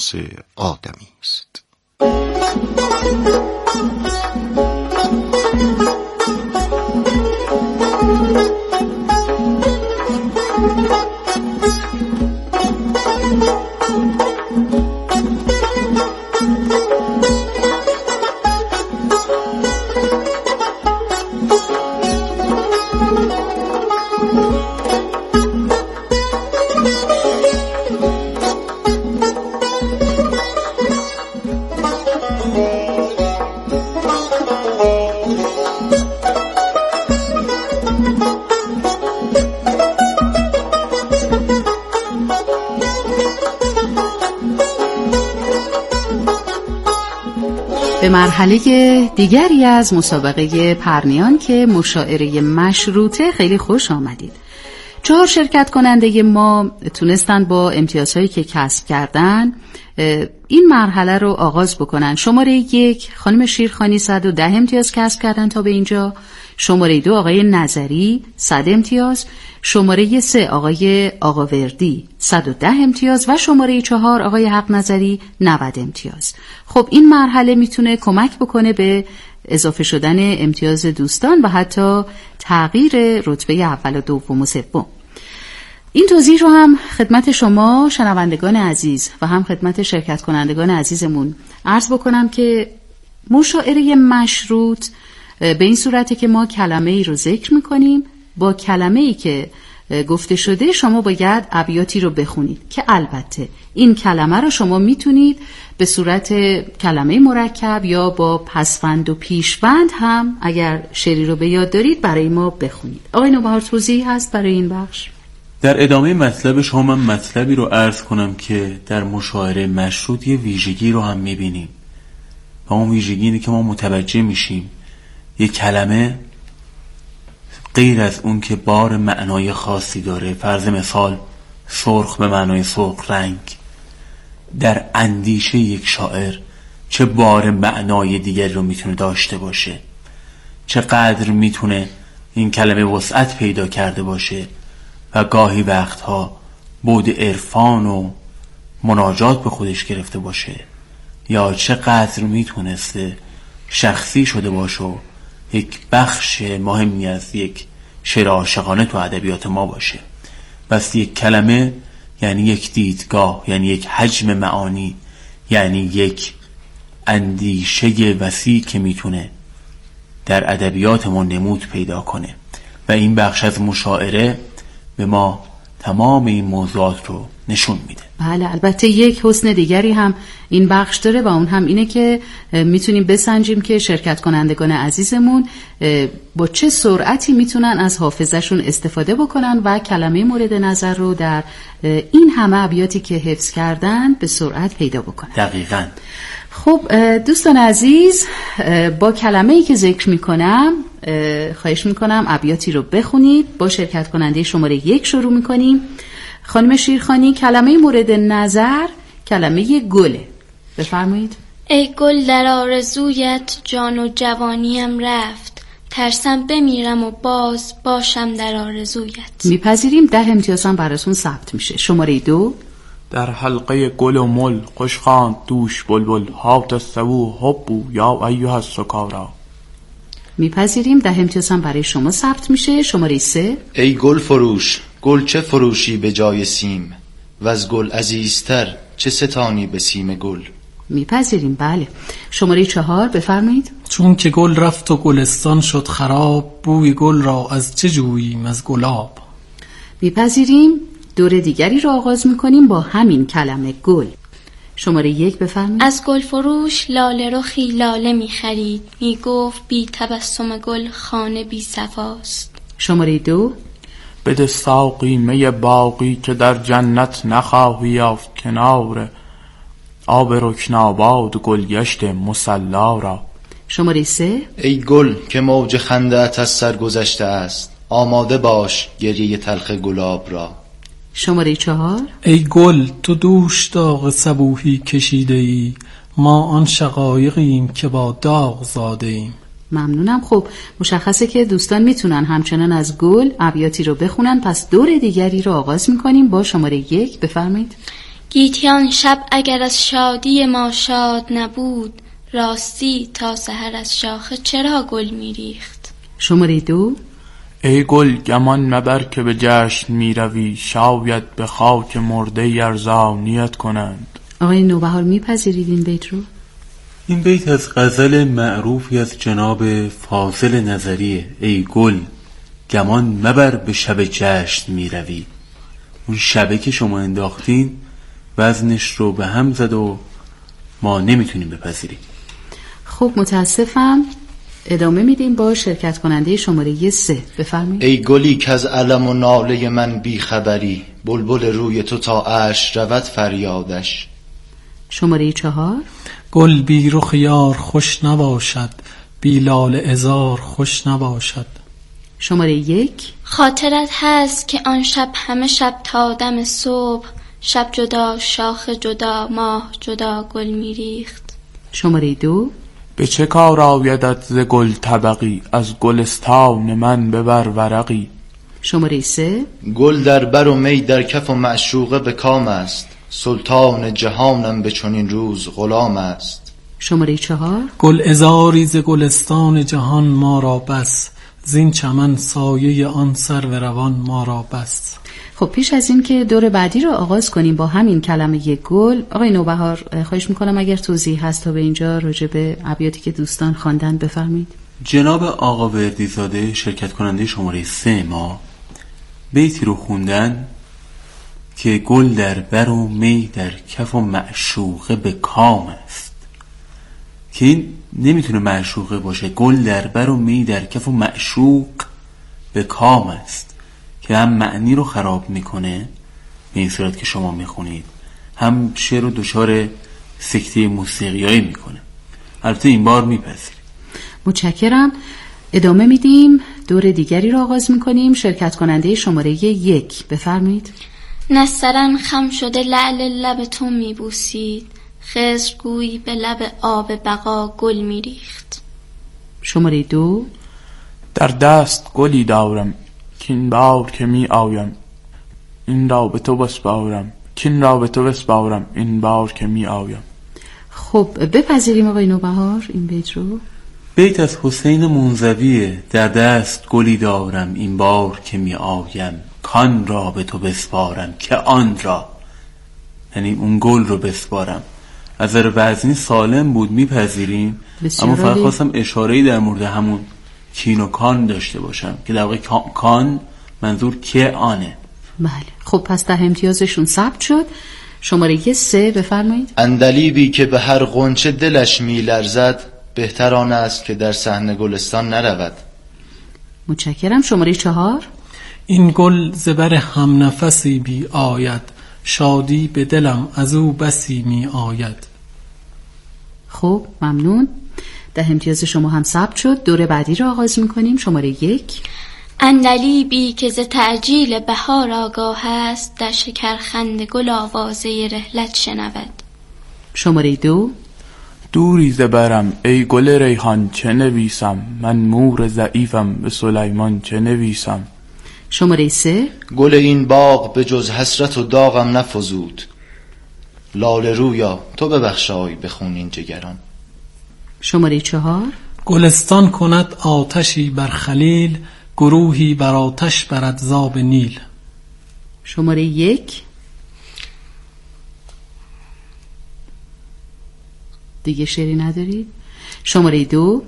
آدمی است. به مرحله دیگری از مسابقه پرنیان که مشاعره مشروطه خیلی خوش آمدید. 4 شرکت کننده ما تونستن با امتیازهایی که کسب کردن این مرحله رو آغاز بکنن. شماره 1 خانم شیرخانی 110 امتیاز کسب کردن تا به اینجا. شماره 2 آقای نظری 100 امتیاز. شماره 3 آقای آقاوردی 110 امتیاز و شماره 4 آقای حق نظری 90 امتیاز. خب این مرحله میتونه کمک بکنه به اضافه شدن امتیاز دوستان و حتی تغییر رتبه اول و دوم و سوم. این توضیح رو هم خدمت شما شنوندگان عزیز و هم خدمت شرکت کنندگان عزیزمون عرض بکنم که مشاعره مشروط به این صورته که ما کلمه ای رو ذکر میکنیم، با کلمه ای که گفته شده شما باید ابیاتی رو بخونید که البته این کلمه رو شما میتونید به صورت کلمه مرکب یا با پسوند و پیشوند هم اگر شعری رو به یاد دارید برای ما بخونید. آقای نوبهار توضیح هست برای این بخش؟ در ادامه مطلب شما من مطلبی رو عرض کنم که در مشاعره مشروط یه ویژگی رو هم میبینیم و اون ویژگی اینه که ما متوجه میشیم یه کلمه غیر از اون که بار معنای خاصی داره، فرض مثال سرخ به معنای سرخ رنگ، در اندیشه یک شاعر چه بار معنای دیگری رو میتونه داشته باشه، چقدر میتونه این کلمه وسعت پیدا کرده باشه و گاهی وقتها بود عرفان و مناجات به خودش گرفته باشه، یا چقدر میتونسته شخصی شده باشه و یک بخش مهمی از یک شعر عاشقانه تو ادبیات ما باشه. بس یک کلمه یعنی یک دیدگاه، یعنی یک حجم معانی، یعنی یک اندیشه وسیع که میتونه در ادبیات ما نمود پیدا کنه و این بخش از مشاعره به ما تمام این موضوعات رو نشون میده. بله، البته یک حسن دیگری هم این بخش داره و اون هم اینه که میتونیم بسنجیم که شرکت کنندگان عزیزمون با چه سرعتی میتونن از حافظه‌شون استفاده بکنن و کلمه مورد نظر رو در این همه ابیاتی که حفظ کردن به سرعت پیدا بکنن. دقیقاً. خب دوستان عزیز، با کلمه‌ای که ذکر میکنم خواهش میکنم ابیاتی رو بخونید. با شرکت کننده شماره 1 شروع میکنیم. خانم شیرخانی، کلمه مورد نظر کلمه گله، بفرمایید. ای گل در آرزویت جان و جوانیم رفت، ترسم بمیرم و باز باشم در آرزویت. میپذیریم. 10 امتیاز هم براتون ثبت میشه. شماره 2 در حلقه گل و مل خوش خواند دوش بلبل، هات السبو حبو یا ایها السکارا. میپذیریم. 10 امتیاز هم برای شما ثبت میشه. شماره 3 ای گل فروش گل چه فروشی به جای سیم، و از گل عزیزتر چه ستانی به سیم گل. میپذیریم. بله. شماره 4 بفرمایید. چون که گل رفت و گلستان شد خراب، بوی گل را از چه جوییم از گلاب. میپذیریم. دور دیگری را آغاز میکنیم با همین کلمه گل. شماره 1 بفرمایید. از گل فروش لاله رخی لاله میخرید، میگفت بی تبسم گل خانه بی صفاست. شماره 2 بده ساقی می باقی که در جنت نخواهی یافت کنار آب رکناباد گلگشت مصلا را. شماره 3 ای گل که موج خنده‌ات از سر گذشته است، آماده باش گریه تلخ گلاب را. شماره 4 ای گل تو دوش داغ صبوحی کشیده ای، ما آن شقایقیم که با داغ زاده ایم. ممنونم. خب مشخصه که دوستان میتونن همچنان از گل ابیاتی رو بخونن. پس دور دیگری رو آغاز میکنیم با شماره 1 بفرمایید. گیتیان شب اگر از شادی ما شاد نبود، راستی تا سحر از شاخه چرا گل میریخت؟ شماره 2. ای گل گمان مبر که به جشن می روی، شاید به خاک مرده ارزانیت کنند. آقای نوبهار میپذیرید این بیت رو؟ این بیت از غزل معروفی از جناب فاضل نظریه. ای گل گمان مبر به شب جشن می روی. اون شبه که شما انداختین وزنش رو به هم زد و ما نمیتونیم بپذیریم. خب متاسفم. ادامه میدیم با شرکت کننده شماره 3. بفرمایید. ای گلی که از علم و ناله من بی خبری، بلبل روی تو تا عرش رود فریادش. شماره 4. گل بی رخ یار خوش نباشد، بی لاله عذار خوش نباشد. شماره 1. خاطرت هست که آن شب همه شب تا دم صبح، شب جدا شاخ جدا ماه جدا گل میریخت. شماره 2. به چه کار آیدت ز گل طبقی، از گلستان من ببر ورقی. شماره 3. گل در بر و می در کف و معشوقه به کام است، سلطان جهانم به چنین روز غلام است. شماره 4. گل عذاری ز گلستان جهان ما را بس، زین چمن سایه آن سرو روان ما را بس. خب پیش از این که دور بعدی رو آغاز کنیم با همین کلمه گل، آقای نوبهار خواهش میکنم اگر توضیح هست تا به اینجا راجع به ابیاتی که دوستان خواندن بفرمایید. جناب آقا وردیزاده شرکت کننده شماره 3 ما بیتی رو خوندن که گل در بر و می در کف و معشوقه به کام است، که این نمیتونه معشوقه باشه. گل در بر و می در کف و معشوق به کام است که هم معنی رو خراب میکنه به این صورت که شما میخونید، هم شعر رو دچار سکته موسیقیایی میکنه. البته این بار میپذیریم. متشکرم. ادامه میدیم. دور دیگری رو آغاز میکنیم. شرکت کننده شماره 1 بفرمایید. نسترن خم شده لعل لب تو میبوسید، خضر گویی به لب آب بقا گل میریخت. شماره 2. در دست گلی دارم، کین بار که می آیم، این را به تو بسپارم، کین را به تو بسپارم، این بار که می آیم. خب بپذیریم آقای نوبهار این بیت رو. بیت از حسین منزویه. در دست گلی دارم این بار که می آیم، کان را به تو بسپارم که آن را، یعنی اون گل رو بسپارم. از نظر وزنی سالم بود، میپذیریم. اما فقط خواستم اشاره‌ای در مورد همون کین و کان داشته باشم که در واقع کان منظور که آنه. بله. خب پس ده امتیازشون ثبت شد. شماره 3 بفرمایید. اندلیبی که به هر غنچه دلش می لرزد، بهتر آن است که در صحن گلستان نرود. متشکرم. شماره 4. این گل زبر هم نفسی بی آید، شادی به دلم از او بسی می آید. خب ممنون. 10 امتیاز شما هم ثبت شد. دور بعدی رو آغاز میکنیم. شماره 1. عندلیبی که ز تعجیل بهار آگاه است، در شکرخند گل آوازه رحلت شنود. شماره 2. دوری زبرم ای گل ریحان چه نویسم، من مور ضعیفم به سلیمان چه نویسم. شماره 3. گل این باغ به جز حسرت و داغم نفزود، لاله رویا تو ببخشای به خونین جگران. شماره 4. گلستان کند آتشی بر خلیل، گروهی بر آتش برد زاب نیل. شماره 1. دیگه شعری ندارید؟ شماره 2.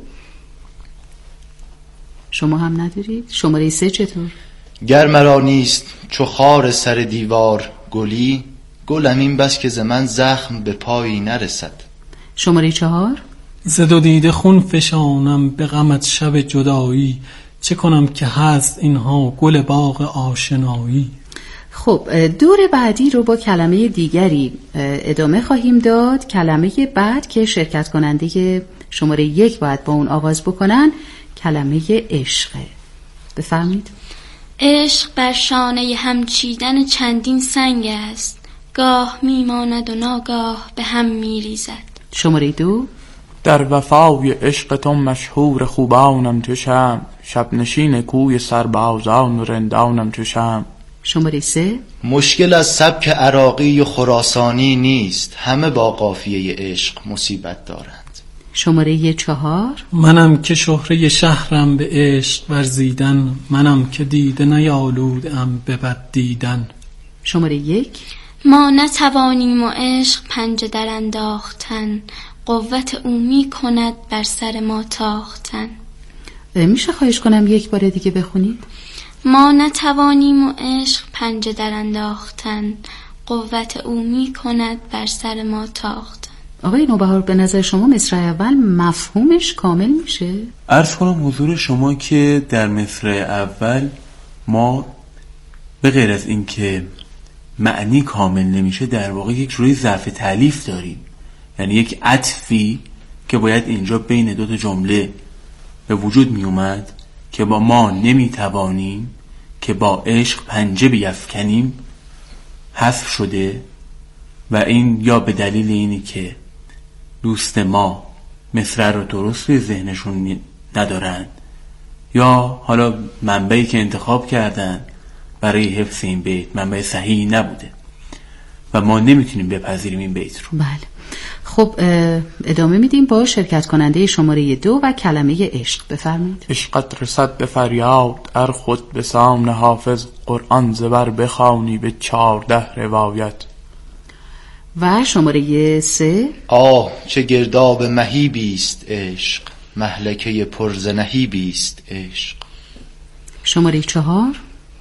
شما هم ندارید؟ شماره 3 چطور؟ گر مرا نیست چو خار سر دیوار گلی، گلم این بس که ز من زخم به پایی نرسد. شماره 4. ز دو دیده خون فشانم به غمت شب جدایی، چه کنم که هست اینها گل باغ آشنایی. خب دور بعدی رو با کلمه دیگری ادامه خواهیم داد. کلمه بعد که شرکت کننده شماره 1 باید با اون آغاز بکنن کلمه عشقه. بفرمید. عشق بر شانه هم چیدن چندین سنگ است، گاه میماند و ناگاه به هم میریزد. شماره 2. در وفای عشق تو مشهور خوبانم چشم، شب نشین کوی سربازان و رندانم چشم. شماره 3. مشکل از سبک عراقی و خراسانی نیست، همه با قافیه عشق مصیبت دارند. شماره 4. منم که شهره شهرم به عشق ورزیدن، منم که دیده نیالودم به بد دیدن. شماره 1. ما نتوانیم و عشق پنجه در انداختن، قوت او می کند بر سر ما تاختن. میشه خواهش کنم یک بار دیگه بخونید؟ ما نتوانیم و عشق پنجه در انداختن، قوت او می کند بر سر ما تاختن. آقای نوبهار، به نظر شما مصرع اول مفهومش کامل میشه؟ عرض کنم حضور شما که در مصرع اول ما به غیر از این که معنی کامل نمیشه، در واقع یک جوری ضعف تالیف داریم، یعنی یک عطفی که باید اینجا بین دو تا جمله به وجود می اومد که با ما نمیتوانیم که با عشق پنجه بیفکنیم حذف شده، و این یا به دلیل اینی که دوست ما مصرع رو درست به ذهنشون ندارن، یا حالا منبعی که انتخاب کردن برای حفظ این بیت منبع صحیحی نبوده و ما نمیتونیم بپذیریم این بیت رو. بله. خب ادامه میدیم با شرکت کننده شماره 2 و کلمه عشق. بفرمایید. عشقت رسد به فریاد، ار خود به سامن حافظ، قرآن زبر بخوانی به 14 روایت. و شماره 3. آه چه گرداب مهیبیست عشق، مهلکه پرز نهیبیست عشق. شماره 4.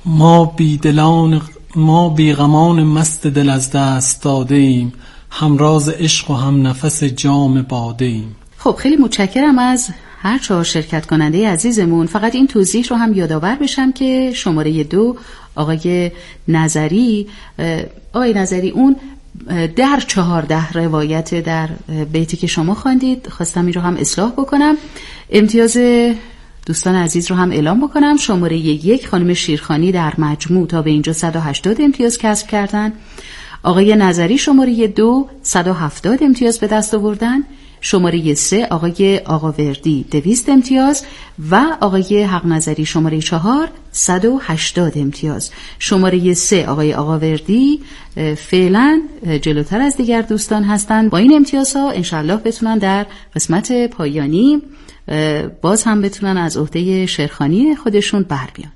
ما بیغمان مست دل از دست داده ایم، هم راز عشق و هم نفس جام باده ایم. خب خیلی متشکرم از هر 4 شرکت کننده عزیزمون. فقط این توضیح رو هم یادآور بشم که شماره 2 آقای نظری اون در 14 روایت در بیتی که شما خواندید، خواستم این رو هم اصلاح بکنم. امتیاز دوستان عزیز رو هم اعلام بکنم. شماره 1 خانم شیرخانی در مجموع تا به اینجا 180 امتیاز کسب کردن. آقای نظری شماره 2 170 امتیاز به دست آوردن. شماره 3 آقای آقاوردی 200 امتیاز و آقای حق نظری شماره 4 180 امتیاز. شماره 3 آقای آقاوردی فعلا جلوتر از دیگر دوستان هستند. با این امتیازها انشالله بتونن در قسمت پایانی باز هم بتونن از عهده شعرخوانی خودشون بر بیان.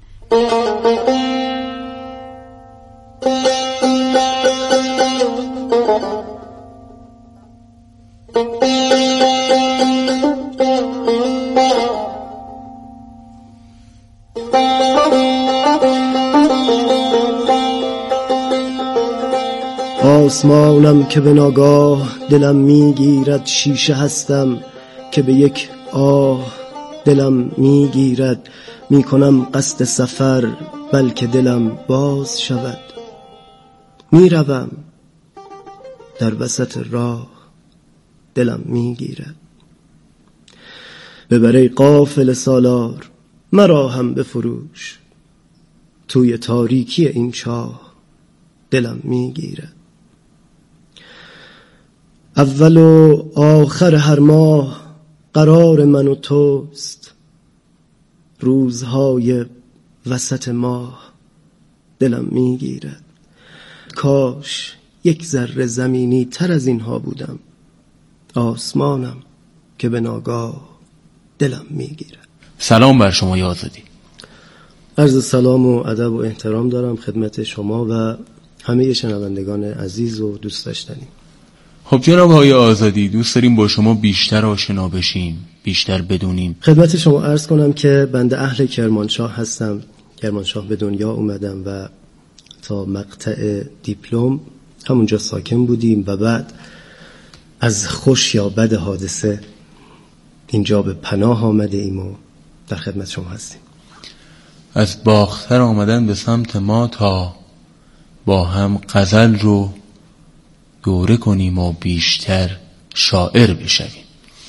آسمانم که به ناگاه دلم میگیرد، شیشه هستم که به یک آه دلم میگیرد. میکنم قصد سفر بلکه دلم باز شود، میروم در وسط راه دلم میگیرد. ببر ای قافله سالار مرا هم بفروش، توی تاریکی این چاه دلم میگیرد. اول و آخر هر ماه قرار من و توست، روزهای وسط ماه دلم میگیرد. کاش یک ذره زمینی تر از اینها بودم، آسمانم که به ناگاه دلم میگیرد. سلام بر شما یا آزادی. عرض سلام و ادب و احترام دارم خدمت شما و همه شنوندگان عزیز و دوست داشتنی. خب جناب آقای آزادی، دوست داریم با شما بیشتر آشنا بشیم، بیشتر بدونیم. خدمت شما عرض کنم که بنده اهل کرمانشاه هستم. کرمانشاه به دنیا اومدم و تا مقطع دیپلم همونجا ساکن بودیم و بعد از خوش یا بد حادثه اینجا به پناه آمده ایم و در خدمت شما هستیم. از باختر آمدن به سمت ما تا با هم غزل رو دوره کنیم و بیشتر شاعر بشویم.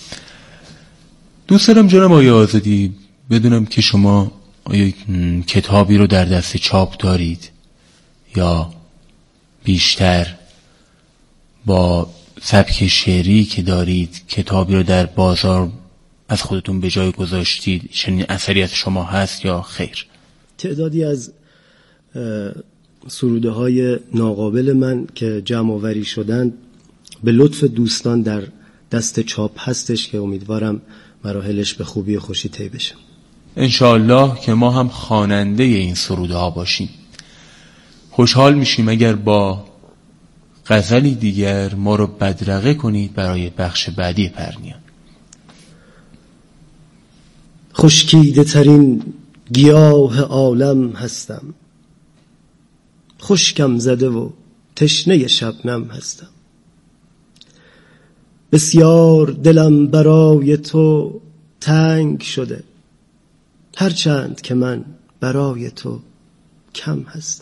دوست دارم جناب آقای آزادی بدونم که شما آیا کتابی رو در دست چاپ دارید یا بیشتر با سبک شعری که دارید کتابی رو در بازار از خودتون به جای گذاشتید؟ چنین اثری از شما هست یا خیر؟ تعدادی از سروده های ناقابل من که جمع آوری شدن به لطف دوستان در دست چاپ هستش که امیدوارم مراحلش به خوبی و خوشی طی بشه. انشاءالله که ما هم خواننده این سروده ها باشیم. خوشحال میشیم اگر با غزلی دیگر ما رو بدرقه کنید برای بخش بعدی پرنیان. خشکیده ترین گیاه عالم هستم، خشکم زده و تشنه شبنم هستم. بسیار دلم برای تو تنگ شده، هرچند که من برای تو کم هستم.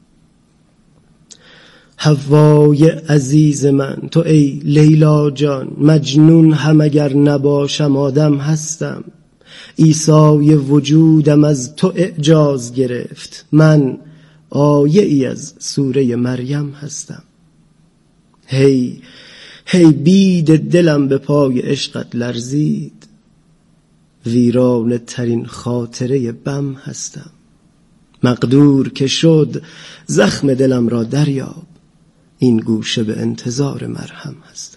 حوای عزیز من تو ای لیلا جان، مجنون هم اگر نباشم آدم هستم. عیسای وجودم از تو اعجاز گرفت، من آیه ای از سوره مریم هستم. هی بید دلم به پای عشقت لرزید، ویرانه ترین خاطره بم هستم. مقدور که شد زخم دلم را دریاب، این گوشه به انتظار مرهم هستم.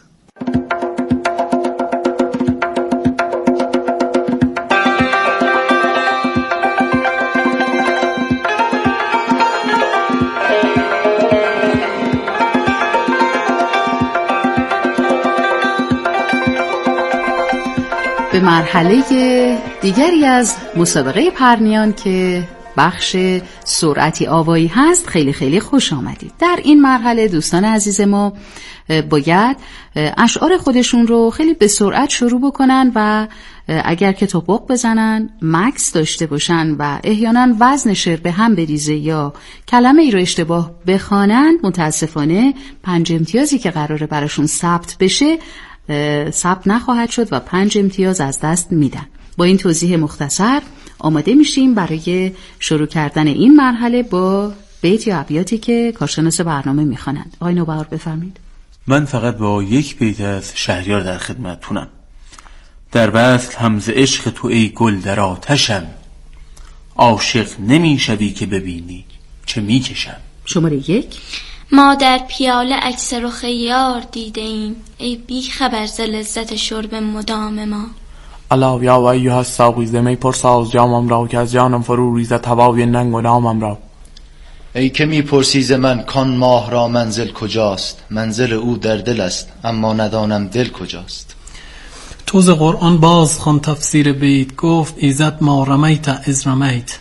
به مرحله دیگری از مسابقه پرنیان که بخش سرعتی آوایی هست خیلی خیلی خوش آمدید. در این مرحله دوستان عزیز ما باید اشعار خودشون رو خیلی به سرعت شروع بکنن و اگر که توپق بزنن، مکس داشته باشن و احیانا وزن شعر به هم بریزه یا کلمه ای رو اشتباه بخوانن، متاسفانه 5 امتیازی که قراره براشون ثبت بشه ثبت نخواهد شد و 5 امتیاز از دست میدن. با این توضیح مختصر آماده میشیم برای شروع کردن این مرحله با بیت یا ابیاتی که کارشناس برنامه میخوانند. آقای نوبهار بفرمایید. من فقط با یک بیت از شهریار در خدمتتونم. در وصل همز عشق تو ای گل در آتشم، عاشق نمیشوی که ببینی چه میکشم. شماره 1. ما در پیاله عکس رخ یار دیده ایم، ای بی خبر ز لذت شرب مدام ما. الا یا ایها الساقی ز می پرساز جامم را، که از جانم فرو ریزد هوای ننگ و نامم را. ای که می پرسی ز من کان ماه را منزل کجاست، منزل او در دل است اما ندانم دل کجاست. تو ز قرآن باز خوان تفسیر بیت، گفت ایزد ما رمیت از رمیت.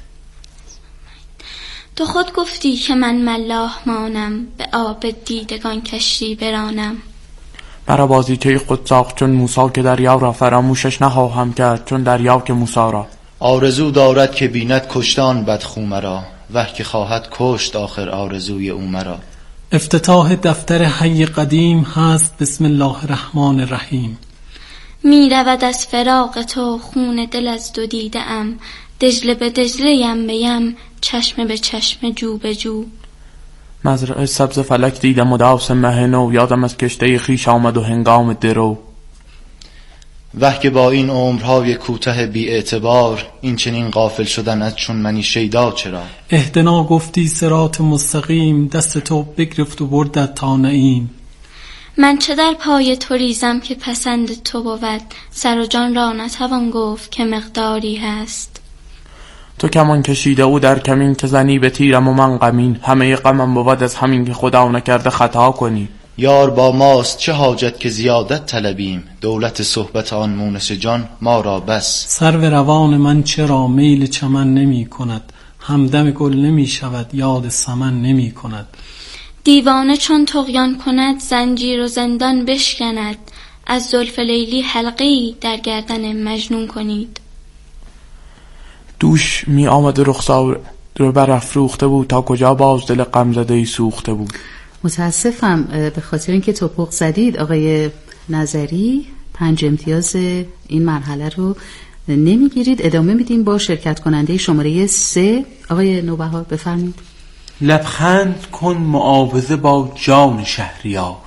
تو خود گفتی که من ملاح مانم، به آب دیدگان کشتی برانم. مرا بازیچه خود ساخت چون موسی که دریا را، فراموشش نخواهم کرد چون دریا که موسی را. آرزو دارد که بیند کشتان بدخو مرا، وه که خواهد کشت آخر آرزوی او مرا. افتتاح دفتر حی قدیم هست بسم الله الرحمن الرحیم. می رود از فراق تو خون دل از دو دیده ام، دجله به دجله یم به یم، چشم به چشم جو به جو. مزرعه سبز فلک دیدم و داس مه نو، یادم از کشته خویش آمد و هنگام درو. وه که با این عمرهای کوته بی اعتبار، این چنین غافل شدن از چون منی شیدا چرا. اهدنا گفتی صراط مستقیم، دست تو بگرفت و بردت تا نعیم. من چه در پای تو ریزم که پسند تو بود، سر و جان را نتوان گفت که مقداری هست. تو کمان کشیده او در کمین، که زنی به تیرم و من غمین. همه غمم بود از همین که خدا نکرده خطا کنی. یار با ماست چه حاجت که زیادت طلبیم، دولت صحبت آن مونس جان ما را بس. سرو روان من چرا میل چمن نمی کند، همدم گل نمی شود یاد سمن نمی کند. دیوانه چون طغیان کند زنجیر و زندان بشکند، از زلف لیلی حلقه‌ای در گردن مجنون کنید. دوش می آمد رخسار رو برافروخته بود، تا کجا باز دل غمزده‌ای سوخته بود. متاسفم به خاطر اینکه توپق زدید آقای نظری 5 امتیاز این مرحله رو نمیگیرید. ادامه میدیم با شرکت کننده شماره 3 آقای نوبهار بفرمایید. لبخند کن معاوضه با جان شهریار،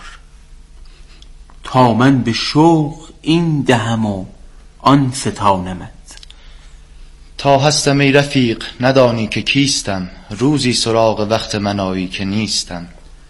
تا من به شوق این دهم و آن ستانمت. تا هستم ای رفیق ندانی که کیستم، روزی سراغ وقت من آیی که نیستم.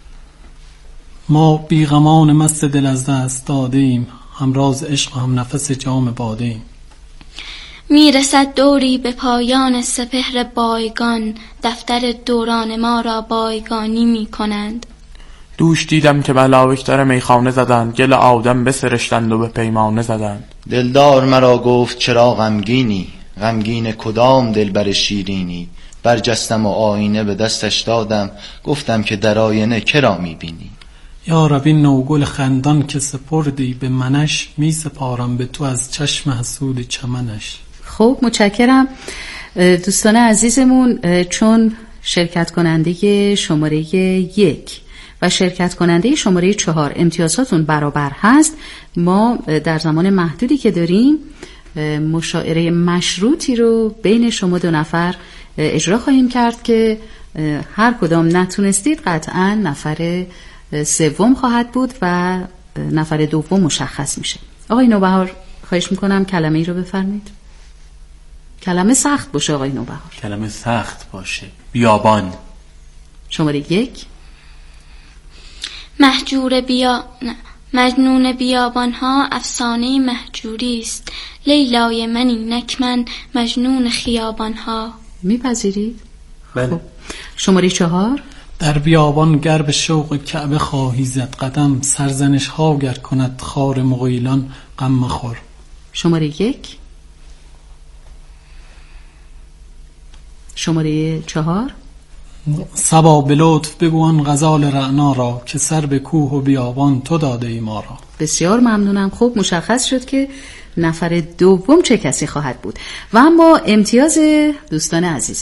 ما بیغمان مست دل از دست دادیم، هم راز عشق و هم نفس جام بادیم. میرسد دوری به پایان سپهر بایگان، دفتر دوران ما را بایگانی می کنند. دوش دیدم که بلاوکتر میخانه زدند، گل آدم بسرشتند و به پیمانه زدند. دلدار مرا گفت چرا غمگینی، غمگین کدام دلبر شیرینی. برجستم و آینه به دستش دادم، گفتم که در آینه کرا میبینی. یا رب این نوگل خندان که سپردی به منش، می سپارم به تو از چشم حسود چمنش. خب متشکرم دوستان عزیزمون. چون شرکت کننده شماره 1 و شرکت کننده شماره 4 امتیازاتون برابر هست، ما در زمان محدودی که داریم مشاعره مشروطی رو بین شما دو نفر اجرا خواهیم کرد که هر کدام نتونستید قطعا نفر سوم خواهد بود و نفر دوم مشخص میشه. آقای نوبهار خواهش میکنم کلمه ای رو بفرمایید. کلمه سخت باشه آقای نوبهار. کلمه سخت باشه. بیابان. شماره 1. مجنون بیابان ها افسانه مهجوری است، لیلای من اینک من مجنون خیابان ها. میپذیرید؟ بله. خب. شماره 4. در بیابان گر به شوق کعبه خواهی زد قدم، سرزنش ها گر کند خار مغیلان غم مخور. شماره 1. شماره 4. صبا به لطف بگو آن غزال رعنا را، که سر به کوه و بیابان تو داده ای ما را. بسیار ممنونم. خب مشخص شد که نفر دوم چه کسی خواهد بود. و اما امتیاز دوستان عزیزم.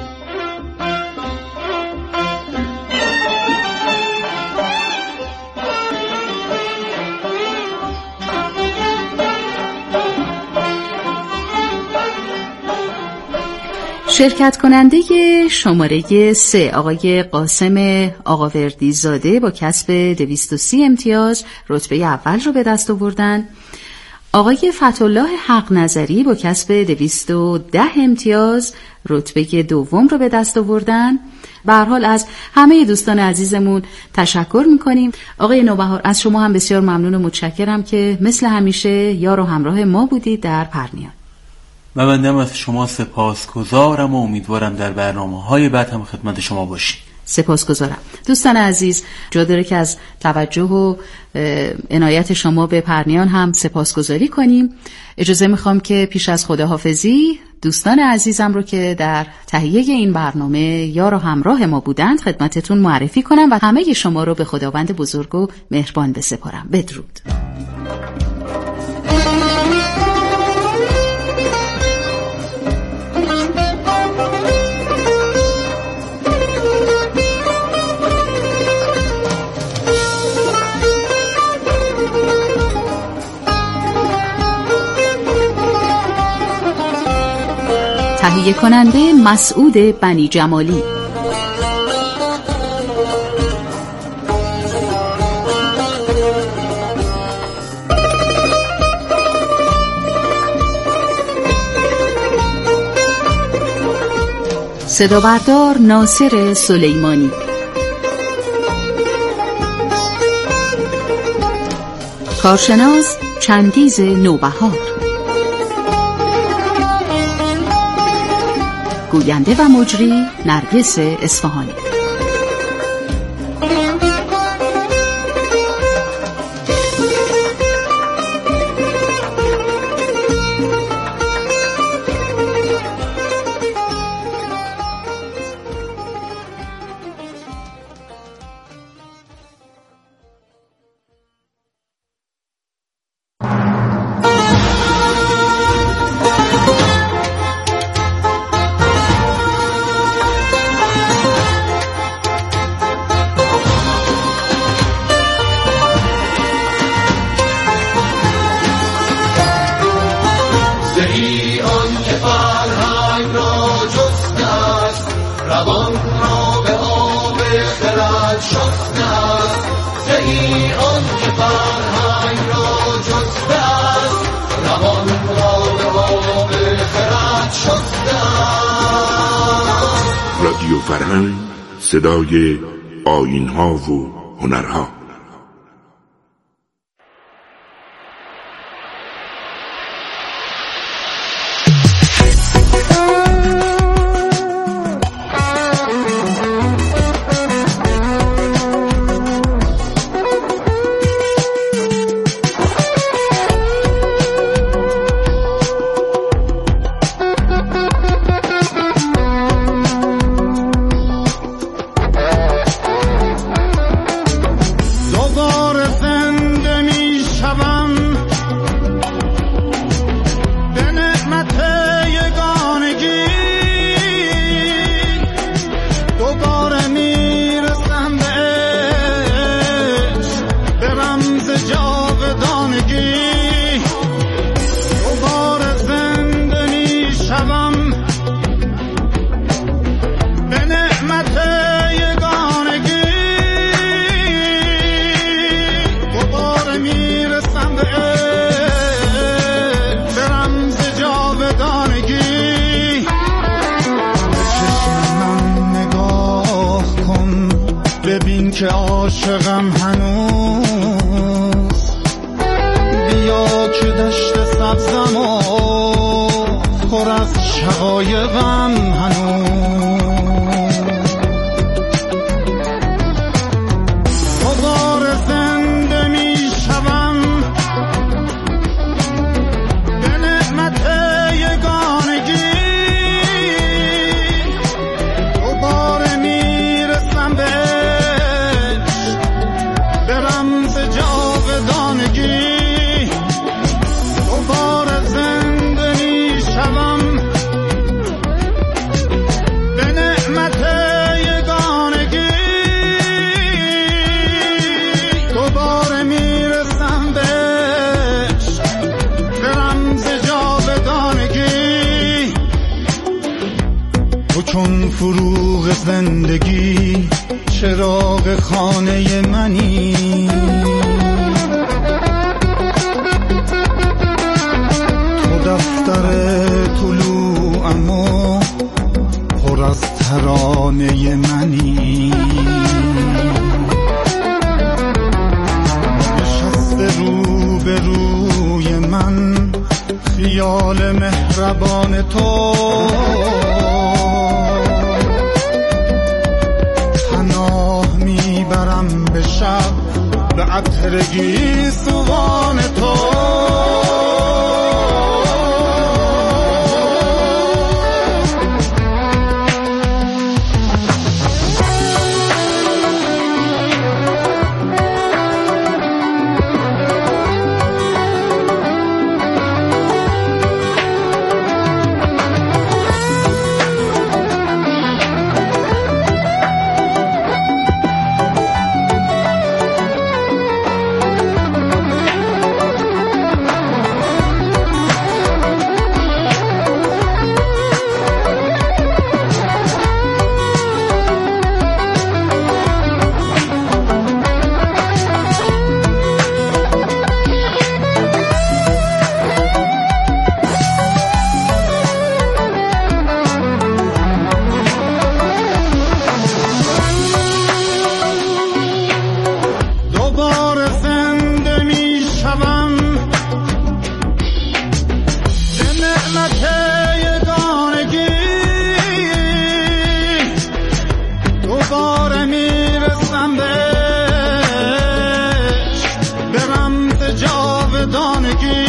شرکت کننده شماره 3 آقای قاسم آقاوردی زاده با کسب 230 امتیاز رتبه اول رو به دست آوردن. آقای فتح‌الله حق نظری با کسب 210 امتیاز رتبه دوم رو به دست آوردن. به هر حال از همه دوستان عزیزمون تشکر میکنیم. آقای نوبهار از شما هم بسیار ممنون و متشکرم که مثل همیشه یار و همراه ما بودید در پرنیان. من بندم از شما سپاسگزارم و امیدوارم در برنامه‌های بعد هم خدمت شما باشیم. سپاسگزارم. دوستان عزیز جا داره که از توجه و عنایت شما به پرنیان هم سپاسگزاری کنیم. اجازه میخوام که پیش از خداحافظی دوستان عزیزم رو که در تهیه این برنامه یار و همراه ما بودند خدمتتون معرفی کنم و همه شما رو به خداوند بزرگ و مهربان بسپارم. بدرود. تهیه کننده مسعود بنی جمالی. صدا بردار ناصر سلیمانی. کارشناس چنگیز نوبهار. گوینده و مجری نرگس اصفهانی. رادیو فرهنگ، صدای آیین‌ها و هنرها. که عاشقم هنوز، بیا که دشت سبزم و پر از شقایقم هنوز. دوباره زنده می شوم به نعمت یگانگی، دوباره می رسم به رمز جاودانگی، دوباره زنده می شوم به نعمت یگانگی، دوباره می رسم به رمز جاودانگی. تو چون فروغ زندگی چراغ خانه منی، تو دفتر طلوعم و پر از ترانه منی. نشسته رو به روی من خیال مهربان تو، میبرم به شب به عطر گیسوان تو. دوباره میرسم به رمز جاودانگی.